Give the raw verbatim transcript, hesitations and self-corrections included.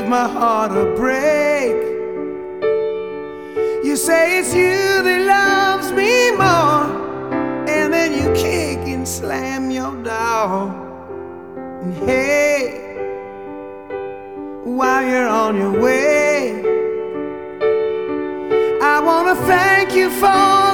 my heart a break. You say it's you that loves me more, and then you kick and slam your door. And hey, while you're on your way, I wanna thank you for